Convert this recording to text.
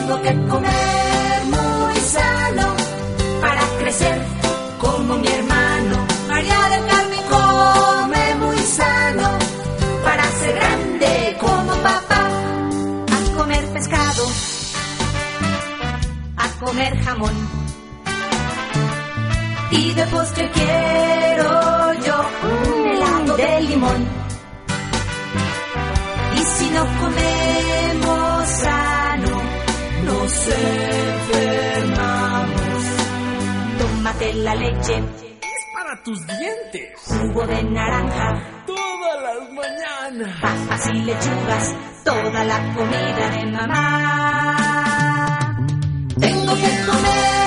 Tengo que comer muy sano para crecer como mi hermano. María del Carmen come muy sano para ser grande como papá. A comer pescado, a comer jamón, y de postre quiero yo un helado de limón. Y si no comemos sano, nos enfermamos. Tómate la leche, es para tus dientes. Jugo de naranja, Todas las mañanas. papas y lechugas, toda la comida de mamá. Tengo que comer